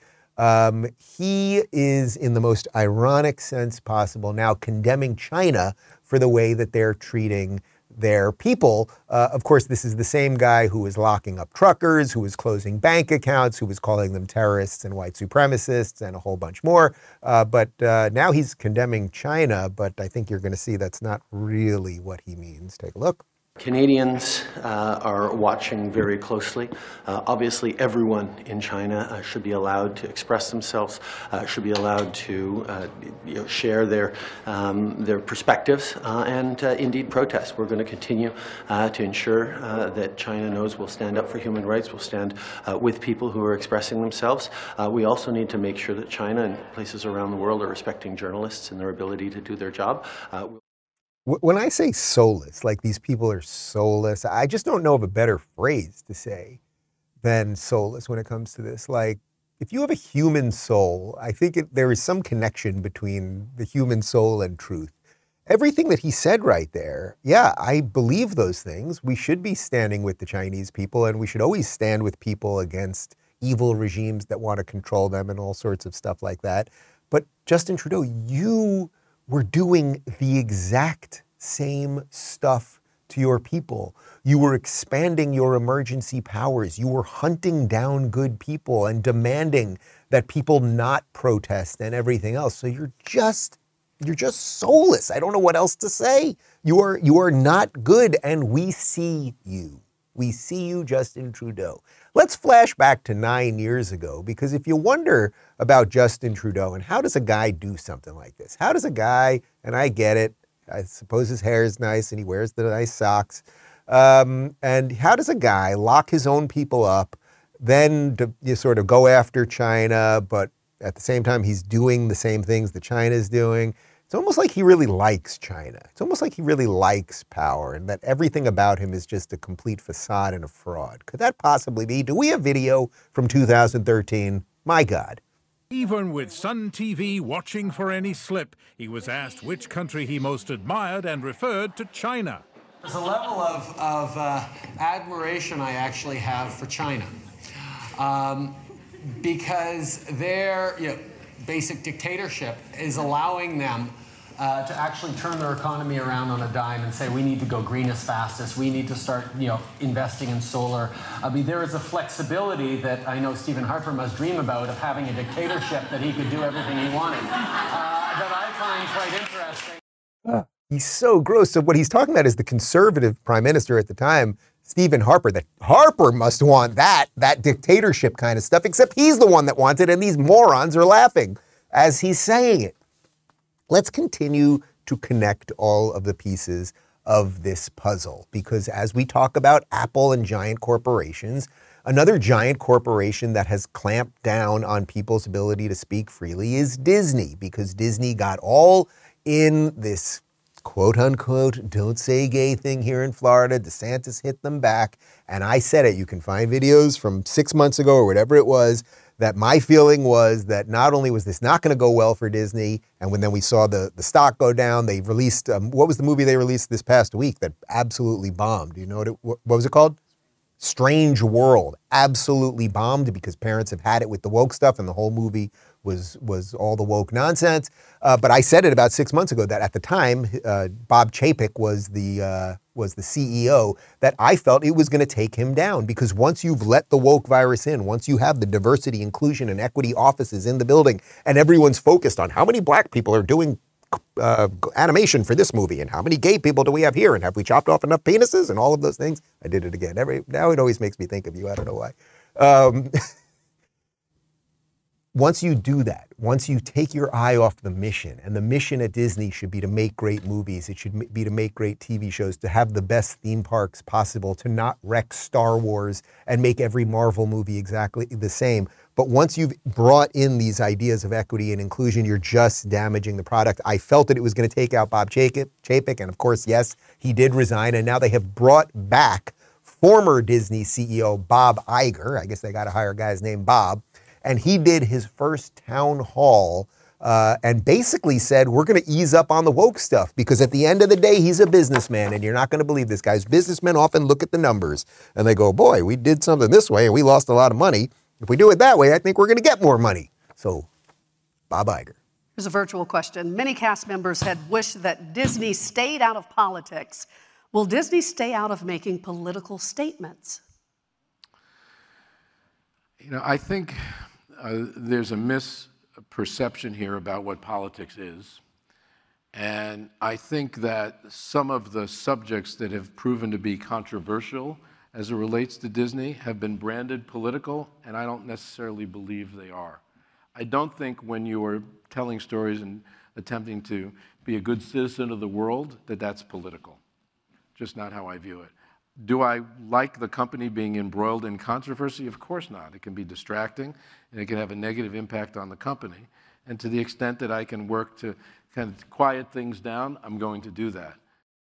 B: He is, in the most ironic sense possible, now condemning China for the way that they're treating their people. Of course, this is the same guy who was locking up truckers, who was closing bank accounts, who was calling them terrorists and white supremacists and a whole bunch more. But now he's condemning China, but I think you're going to see that's not really what he means. Take a look.
M: Canadians are watching very closely. Obviously, everyone in China should be allowed to express themselves, should be allowed to share their perspectives and indeed protest. We're going to continue to ensure that China knows we'll stand up for human rights, we'll stand with people who are expressing themselves. We also need to make sure that China and places around the world are respecting journalists and their ability to do their job.
B: When I say soulless, like these people are soulless, I just don't know of a better phrase to say than soulless when it comes to this. Like, if you have a human soul, I think there is some connection between the human soul and truth. Everything that he said right there, yeah, I believe those things. We should be standing with the Chinese people, and we should always stand with people against evil regimes that want to control them and all sorts of stuff like that. But Justin Trudeau, you were doing the exact same stuff to your people. You were expanding your emergency powers. You were hunting down good people and demanding that people not protest and everything else. So you're just soulless. I don't know what else to say. You are not good, and we see you. We see you, Justin Trudeau. Let's flash back to 9 years ago, because if you wonder about Justin Trudeau and how does a guy do something like this? How does a guy, and I get it, I suppose his hair is nice and he wears the nice socks, and how does a guy lock his own people up, then you sort of go after China, but at the same time he's doing the same things that China is doing? It's almost like he really likes China. It's almost like he really likes power, and that everything about him is just a complete facade and a fraud. Could that possibly be? Do we have video from 2013? My God.
N: Even with Sun TV watching for any slip, he was asked which country he most admired and referred to China.
O: There's a level of admiration I actually have for China, because their basic dictatorship is allowing them to actually turn their economy around on a dime and say we need to go green as fastest, we need to start investing in solar. I mean, there is a flexibility that I know Stephen Harper must dream about of having a dictatorship that he could do everything he wanted, that I find quite interesting.
B: He's so gross. So what he's talking about is the conservative prime minister at the time, Stephen Harper, that Harper must want that dictatorship kind of stuff, except he's the one that wants it, and these morons are laughing as he's saying it. Let's continue to connect all of the pieces of this puzzle, because as we talk about Apple and giant corporations, another giant corporation that has clamped down on people's ability to speak freely is Disney, because Disney got all in this quote unquote don't say gay thing here in Florida. DeSantis hit them back, and I said it. You can find videos from 6 months ago or whatever it was, that my feeling was that not only was this not going to go well for Disney, and then we saw the stock go down, they released, what was the movie they released this past week that absolutely bombed? Do you know what was it called? Strange World. Absolutely bombed because parents have had it with the woke stuff, and the whole movie was all the woke nonsense. But I said it about 6 months ago that at the time, Bob Chapek was the CEO, that I felt it was going to take him down, because once you've let the woke virus in, once you have the diversity, inclusion, and equity offices in the building, and everyone's focused on how many black people are doing animation for this movie, and how many gay people do we have here, and have we chopped off enough penises, and all of those things. I did it again. Now it always makes me think of you. I don't know why. Once you do that, once you take your eye off the mission, and the mission at Disney should be to make great movies, it should be to make great TV shows, to have the best theme parks possible, to not wreck Star Wars and make every Marvel movie exactly the same. But once you've brought in these ideas of equity and inclusion, you're just damaging the product. I felt that it was going to take out Bob Chapek, and of course, yes, he did resign, and now they have brought back former Disney CEO Bob Iger. I guess they got to hire a guy's named Bob. And he did his first town hall and basically said, we're going to ease up on the woke stuff, because at the end of the day, he's a businessman, and you're not going to believe this, guys. Businessmen often look at the numbers and they go, boy, we did something this way and we lost a lot of money. If we do it that way, I think we're going to get more money. So, Bob Iger.
F: Here's a virtual question. Many cast members had wished that Disney stayed out of politics. Will Disney stay out of making political statements?
P: I think there's a misperception here about what politics is. And I think that some of the subjects that have proven to be controversial as it relates to Disney have been branded political, and I don't necessarily believe they are. I don't think when you are telling stories and attempting to be a good citizen of the world that that's political. Just not how I view it. Do I like the company being embroiled in controversy? Of course not. It can be distracting, and it can have a negative impact on the company. And to the extent that I can work to kind of quiet things down, I'm going to do that.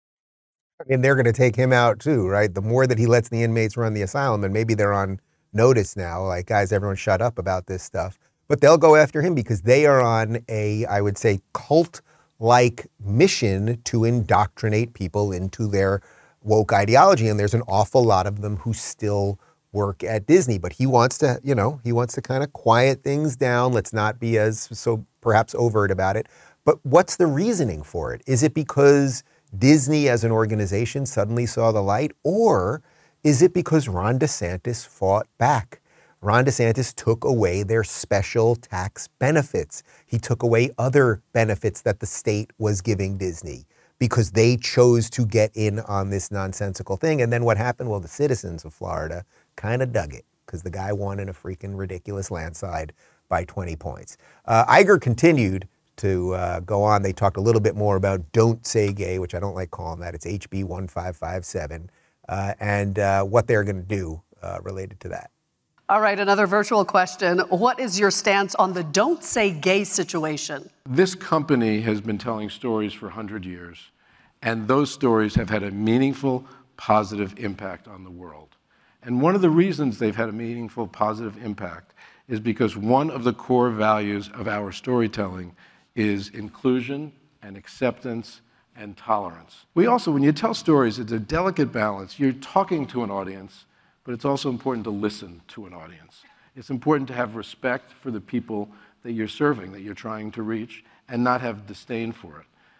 B: I mean, they're going to take him out too, right? The more that he lets the inmates run the asylum, and maybe they're on notice now, like, guys, everyone shut up about this stuff. But they'll go after him because they are on a, I would say, cult-like mission to indoctrinate people into their woke ideology, and there's an awful lot of them who still work at Disney. But he wants to, he wants to kind of quiet things down. Let's not be as so perhaps overt about it. But what's the reasoning for it? Is it because Disney as an organization suddenly saw the light, or is it because Ron DeSantis fought back? Ron DeSantis took away their special tax benefits. He took away other benefits that the state was giving Disney, because they chose to get in on this nonsensical thing. And then what happened? Well, the citizens of Florida kind of dug it, because the guy won in a freaking ridiculous landslide by 20 points. Iger continued to go on. They talked a little bit more about Don't Say Gay, which I don't like calling that. It's HB 1557, and what they're going to do related to that.
F: All right, another virtual question. What is your stance on the Don't Say Gay situation?
P: This company has been telling stories for 100 years, and those stories have had a meaningful, positive impact on the world. And one of the reasons they've had a meaningful, positive impact is because one of the core values of our storytelling is inclusion and acceptance and tolerance. We also, when you tell stories, it's a delicate balance. You're talking to an audience, but it's also important to listen to an audience. It's important to have respect for the people that you're serving, that you're trying to reach, and not have disdain for it.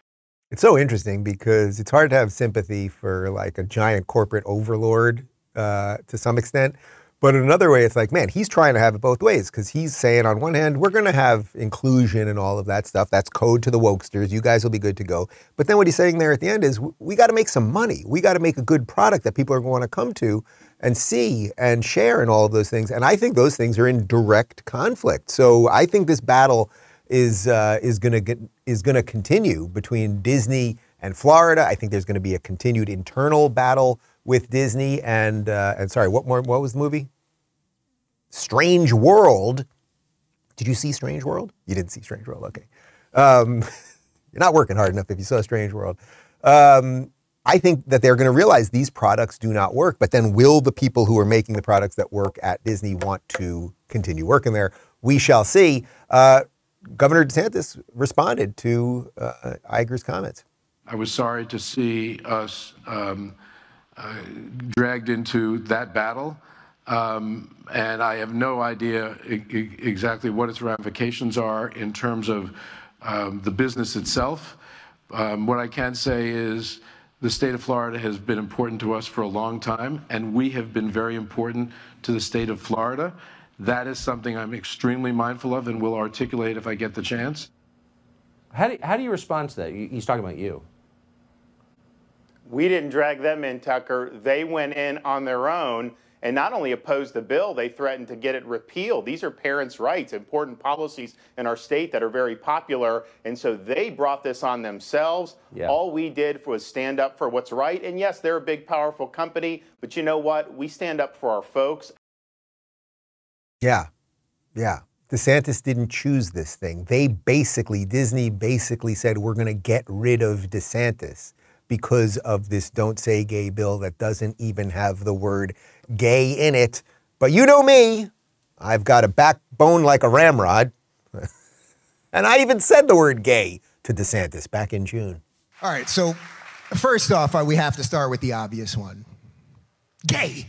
B: It's so interesting because it's hard to have sympathy for like a giant corporate overlord to some extent. But in another way, it's like, man, he's trying to have it both ways because he's saying on one hand, we're going to have inclusion and all of that stuff. That's code to the wokesters. You guys will be good to go. But then what he's saying there at the end is we got to make some money. We got to make a good product that people are going to come to and see and share and all of those things. And I think those things are in direct conflict. So I think this battle is going to continue between Disney and Florida. I think there's going to be a continued internal battle with Disney and sorry, what was the movie? Strange World. Did you see Strange World? You didn't see Strange World, okay. You're not working hard enough if you saw Strange World. I think that they're going to realize these products do not work, but then will the people who are making the products that work at Disney want to continue working there? We shall see. Governor DeSantis responded to Iger's comments.
P: I was sorry to see us dragged into that battle. And I have no idea exactly what its ramifications are in terms of the business itself. What I can say is the state of Florida has been important to us for a long time, and we have been very important to the state of Florida. That is something I'm extremely mindful of and will articulate if I get the chance.
J: How do you respond to that? He's talking about you.
Q: We didn't drag them in, Tucker. They went in on their own and not only opposed the bill, they threatened to get it repealed. These are parents' rights, important policies in our state that are very popular. And so they brought this on themselves. Yeah. All we did was stand up for what's right. And yes, they're a big, powerful company. But you know what? We stand up for our folks.
B: Yeah. DeSantis didn't choose this thing. Disney basically said, we're going to get rid of DeSantis because of this Don't Say Gay bill that doesn't even have the word gay in it. But you know me, I've got a backbone like a ramrod. And I even said the word gay to DeSantis back in June.
R: All right, so first off, we have to start with the obvious one. Gay.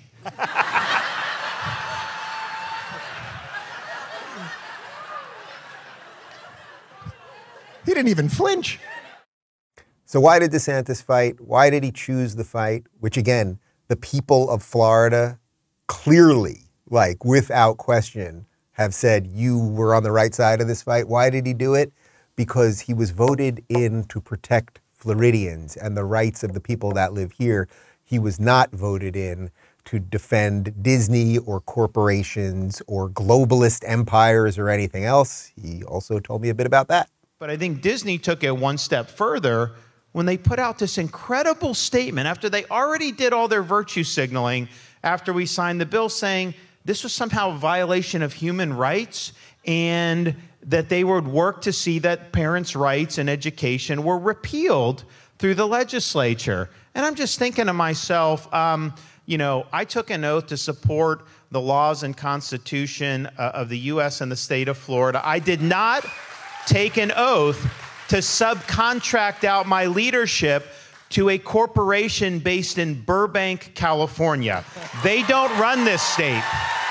R: He didn't even flinch.
B: So why did DeSantis fight? Why did he choose the fight? Which again, the people of Florida clearly, like without question, have said you were on the right side of this fight. Why did he do it? Because he was voted in to protect Floridians and the rights of the people that live here. He was not voted in to defend Disney or corporations or globalist empires or anything else. He also told me a bit about that.
S: But I think Disney took it one step further when they put out this incredible statement after they already did all their virtue signaling after we signed the bill saying this was somehow a violation of human rights and that they would work to see that parents' rights and education were repealed through the legislature. And I'm just thinking to myself, I took an oath to support the laws and Constitution of the U.S. and the state of Florida. I did not take an oath to subcontract out my leadership to a corporation based in Burbank, California. They don't run this state.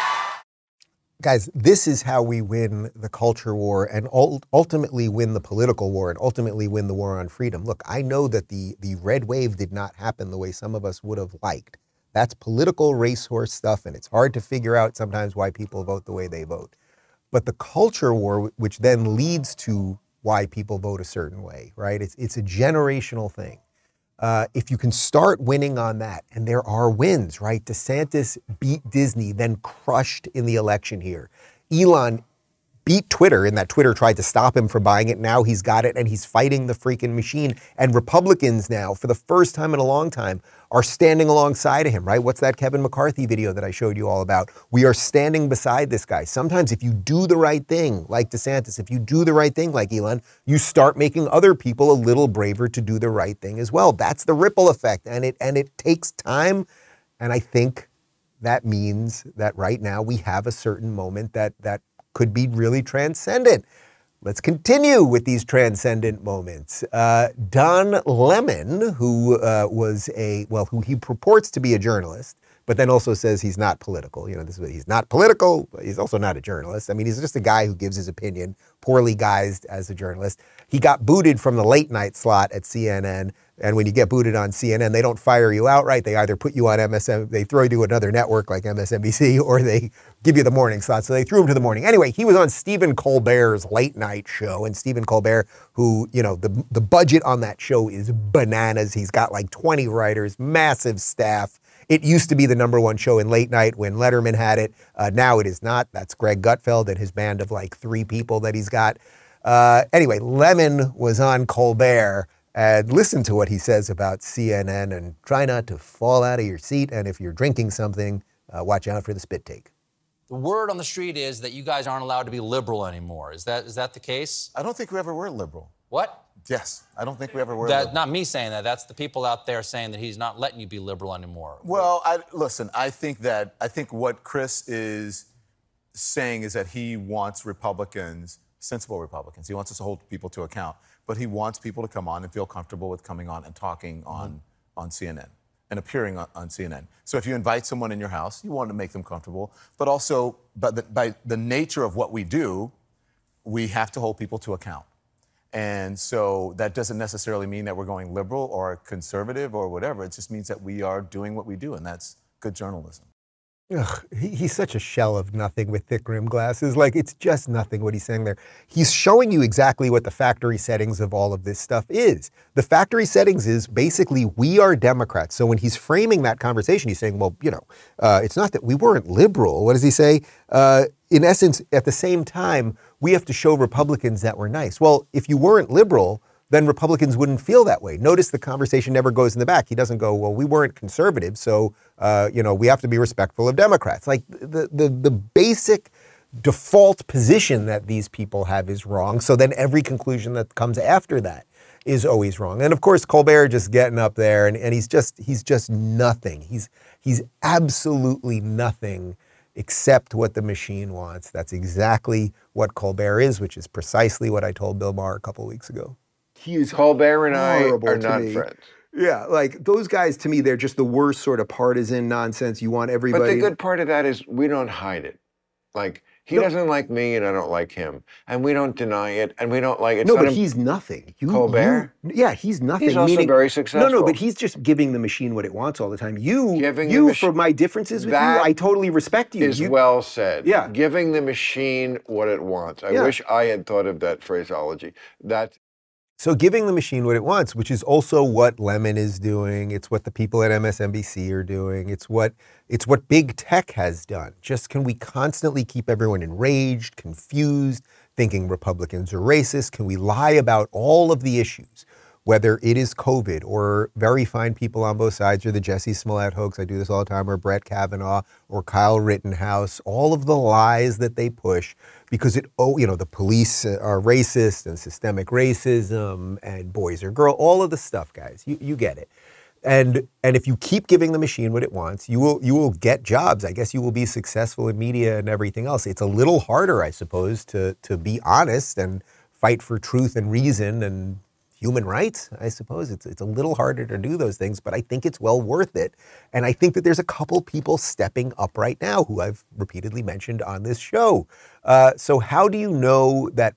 B: Guys, this is how we win the culture war and ultimately win the political war and ultimately win the war on freedom. Look, I know that the red wave did not happen the way some of us would have liked. That's political racehorse stuff, and it's hard to figure out sometimes why people vote the way they vote. But the culture war, which then leads to why people vote a certain way, right? It's a generational thing. If you can start winning on that, and there are wins, right? DeSantis beat Disney, then crushed in the election here. Elon beat Twitter, and that Twitter tried to stop him from buying it. Now he's got it, and he's fighting the freaking machine. And Republicans now, for the first time in a long time, are standing alongside of him, right? What's that Kevin McCarthy video that I showed you all about? We are standing beside this guy. Sometimes if you do the right thing, like DeSantis, if you do the right thing, like Elon, you start making other people a little braver to do the right thing as well. That's the ripple effect, and it takes time. And I think that means that right now we have a certain moment that could be really transcendent. Let's continue with these transcendent moments. Don Lemon, who he purports to be a journalist, but then also says he's not political. You know, he's not political, but he's also not a journalist. I mean, he's just a guy who gives his opinion, poorly guised as a journalist. He got booted from the late night slot at CNN. And when you get booted on CNN, they don't fire you outright. They either put you on they throw you to another network like MSNBC, or they give you the morning slot. So they threw him to the morning. Anyway, he was on Stephen Colbert's late night show. And Stephen Colbert, who, you know, the budget on that show is bananas. He's got like 20 writers, massive staff. It used to be the #1 show in late night when Letterman had it. Now it is not. That's Greg Gutfeld and his band of like 3 people that he's got. Anyway, Lemon was on Colbert. And listen to what he says about CNN, and try not to fall out of your seat. And if you're drinking something, watch out for the spit take.
T: The word on the street is that you guys aren't allowed to be liberal anymore. Is that the case?
U: I don't think we ever were liberal.
T: What?
U: Yes, I don't think we ever were liberal.
T: Not me saying that. That's the people out there saying that he's not letting you be liberal anymore.
U: Well, listen, I think what Chris is saying is that he wants Republicans, sensible Republicans. He wants us to hold people to account. But he wants people to come on and feel comfortable with coming on and talking on CNN and appearing on CNN. So if you invite someone in your house, you want to make them comfortable. But also, by the nature of what we do, we have to hold people to account. And so that doesn't necessarily mean that we're going liberal or conservative or whatever. It just means that we are doing what we do, and that's good journalism.
B: Ugh, he's such a shell of nothing with thick rim glasses. Like, it's just nothing what he's saying there. He's showing you exactly what the factory settings of all of this stuff is. The factory settings is basically we are Democrats. So when he's framing that conversation, he's saying, well, you know, it's not that we weren't liberal. What does he say? In essence, at the same time, we have to show Republicans that we're nice. Well, if you weren't liberal, then Republicans wouldn't feel that way. Notice the conversation never goes in the back. He doesn't go, well, we weren't conservative, so you know, we have to be respectful of Democrats. Like the basic default position that these people have is wrong. So then every conclusion that comes after that is always wrong. And of course, Colbert just getting up there and he's just nothing. He's absolutely nothing except what the machine wants. That's exactly what Colbert is, which is precisely what I told Bill Maher a couple of weeks ago.
V: Colbert and I are not friends.
B: Yeah, like those guys, to me, they're just the worst sort of partisan nonsense. You want everybody.
V: But the good part of that is we don't hide it. Like, he doesn't like me and I don't like him. And we don't deny it and we don't like it.
B: No, but he's nothing.
V: Colbert?
B: Yeah, he's nothing.
V: He's also very successful.
B: No, but he's just giving the machine what it wants all the time. You for my differences with you, I totally respect you.
V: Is well said.
B: Yeah.
V: Giving the machine what it wants. I wish I had thought of that phraseology.
B: So giving the machine what it wants, which is also what Lemon is doing. It's what the people at MSNBC are doing. It's what big tech has done. Just can we constantly keep everyone enraged, confused, thinking Republicans are racist? Can we lie about all of the issues, whether it is COVID or very fine people on both sides, or the Jesse Smollett hoax, I do this all the time, or Brett Kavanaugh, or Kyle Rittenhouse, all of the lies that they push, because the police are racist and systemic racism and boys are girls, all of the stuff, guys, you get it. And if you keep giving the machine what it wants, you will get jobs. I guess you will be successful in media and everything else. It's a little harder, I suppose, to be honest and fight for truth and reason and human rights, I suppose. It's a little harder to do those things, but I think it's well worth it. And I think that there's a couple people stepping up right now who I've repeatedly mentioned on this show. So how do you know that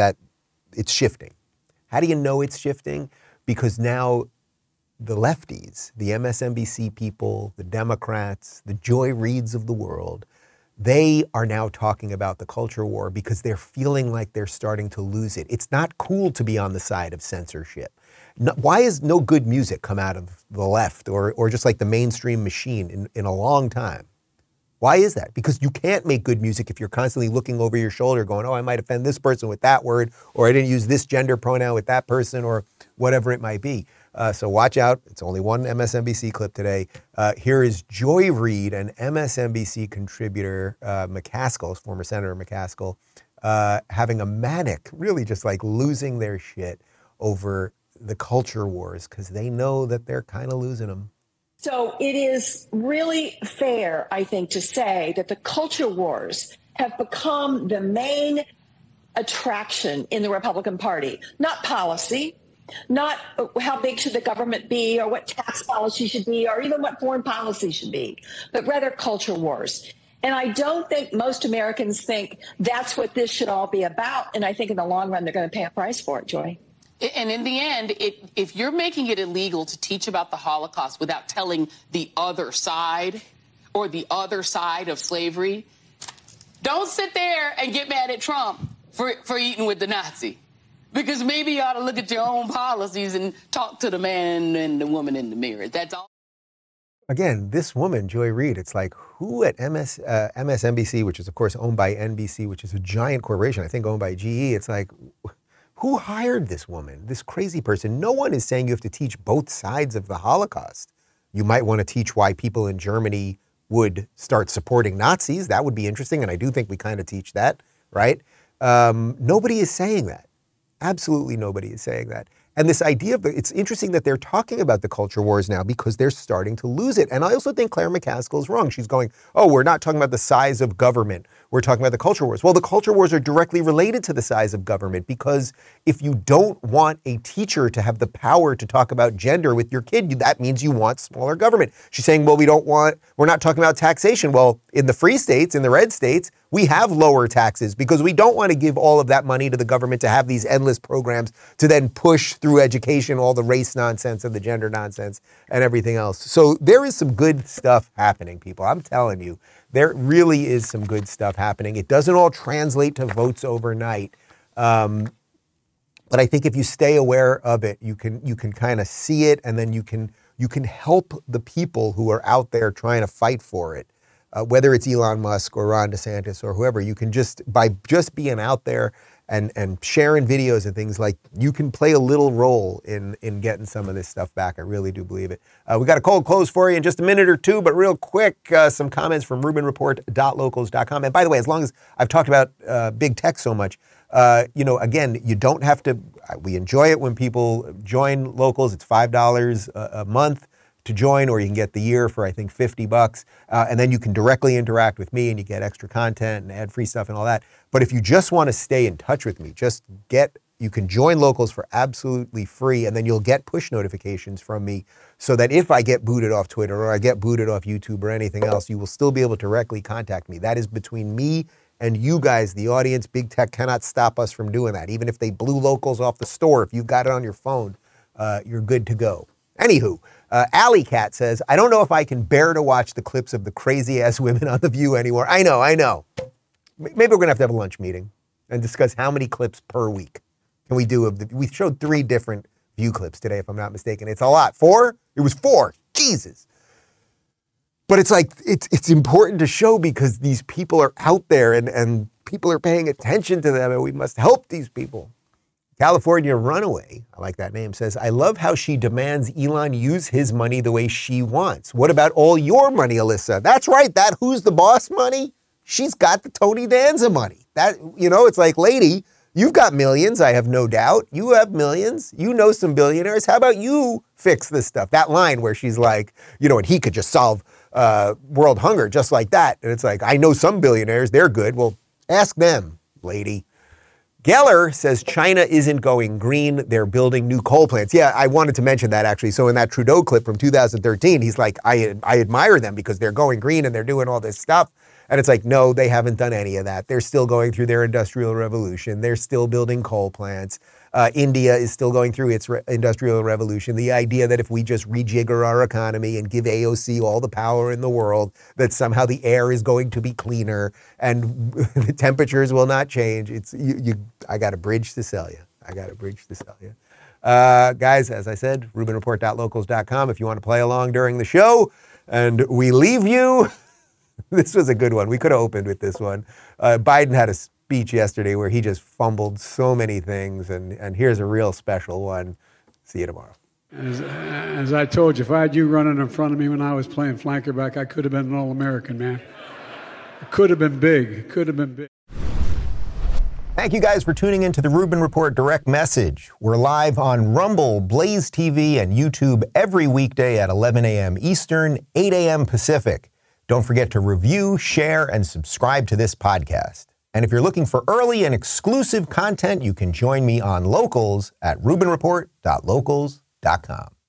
B: it's shifting? How do you know it's shifting? Because now the lefties, the MSNBC people, the Democrats, the Joy Reids of the world, they are now talking about the culture war because they're feeling like they're starting to lose it. It's not cool to be on the side of censorship. Why has no good music come out of the left or just like the mainstream machine in a long time? Why is that? Because you can't make good music if you're constantly looking over your shoulder going, oh, I might offend this person with that word, or I didn't use this gender pronoun with that person, or whatever it might be. So watch out. It's only one MSNBC clip today. Here is Joy Reid, an MSNBC contributor, McCaskill, former Senator McCaskill, having a manic, really just like losing their shit over the culture wars because they know that they're kind of losing them.
W: So it is really fair, I think, to say that the culture wars have become the main attraction in the Republican Party, not policy, Not how big should the government be, or what tax policy should be, or even what foreign policy should be, but rather culture wars. And I don't think most Americans think that's what this should all be about. And I think in the long run, they're going to pay a price for it, Joy.
A: And in the end, if you're making it illegal to teach about the Holocaust without telling the other side or the other side of slavery, don't sit there and get mad at Trump for eating with the Nazi. Because maybe you ought to look at your own policies and talk to the man and the woman in the mirror. That's all.
B: Again, this woman, Joy Reid, it's like, who at MSNBC, which is, of course, owned by NBC, which is a giant corporation, I think owned by GE, it's like, who hired this woman, this crazy person? No one is saying you have to teach both sides of the Holocaust. You might want to teach why people in Germany would start supporting Nazis. That would be interesting, and I do think we kind of teach that, right? Nobody is saying that. Absolutely nobody is saying that. And this idea of it's interesting that they're talking about the culture wars now because they're starting to lose it. And I also think Claire McCaskill is wrong. She's going, oh, we're not talking about the size of government. We're talking about the culture wars. Well, the culture wars are directly related to the size of government, because if you don't want a teacher to have the power to talk about gender with your kid, that means you want smaller government. She's saying, well, we're not talking about taxation. Well, in the free states, in the red states, we have lower taxes because we don't want to give all of that money to the government to have these endless programs to then push through education all the race nonsense and the gender nonsense and everything else. So there is some good stuff happening, people. I'm telling you, there really is some good stuff happening. It doesn't all translate to votes overnight. But I think if you stay aware of it, you can kind of see it, and then you can help the people who are out there trying to fight for it. Whether it's Elon Musk or Ron DeSantis or whoever, you can by just being out there and sharing videos and things, like, you can play a little role in getting some of this stuff back. I really do believe it. We got a cold close for you in just a minute or two, but real quick, some comments from RubinReport.locals.com. And by the way, as long as I've talked about big tech so much, again, you don't have to, we enjoy it when people join Locals. It's $5 a month to join, or you can get the year for, I think, $50. And then you can directly interact with me and you get extra content and ad-free stuff and all that. But if you just want to stay in touch with me, you can join Locals for absolutely free, and then you'll get push notifications from me so that if I get booted off Twitter or I get booted off YouTube or anything else, you will still be able to directly contact me. That is between me and you guys, the audience. Big tech cannot stop us from doing that. Even if they blew Locals off the store, if you've got it on your phone, you're good to go. Anywho, Alley Cat says, I don't know if I can bear to watch the clips of the crazy-ass women on The View anymore. I know. Maybe we're going to have a lunch meeting and discuss how many clips per week can we do. We showed 3 different View clips today, if I'm not mistaken. It's a lot. 4? It was 4. Jesus. But it's like, it's important to show because these people are out there and people are paying attention to them, and we must help these people. California Runaway, I like that name, says, I love how she demands Elon use his money the way she wants. What about all your money, Alyssa? That's right, that who's the boss money? She's got the Tony Danza money. That, it's like, lady, you've got millions, I have no doubt. You have millions. You know some billionaires. How about you fix this stuff? That line where she's like, and he could just solve world hunger just like that. And it's like, I know some billionaires, they're good. Well, ask them, lady. Geller says China isn't going green. They're building new coal plants. Yeah, I wanted to mention that, actually. So in that Trudeau clip from 2013, he's like, I admire them because they're going green and they're doing all this stuff. And it's like, no, they haven't done any of that. They're still going through their industrial revolution. They're still building coal plants. India is still going through its industrial revolution. The idea that if we just rejigger our economy and give AOC all the power in the world, that somehow the air is going to be cleaner and the temperatures will not change. I got a bridge to sell you. Guys, as I said, RubinReport.locals.com if you want to play along during the show. And we leave you. This was a good one. We could have opened with this one. Biden had a speech yesterday where he just fumbled so many things, and here's a real special one. See you tomorrow.
D: As I told you, if I had you running in front of me when I was playing flanker back, I could have been an All-American, man. It could have been big.
B: Thank you guys for tuning into the Rubin Report Direct Message. We're live on Rumble, Blaze TV, and YouTube every weekday at 11 a.m. Eastern, 8 a.m. Pacific. Don't forget to review, share, and subscribe to this podcast. And if you're looking for early and exclusive content, you can join me on Locals at RubinReport.locals.com.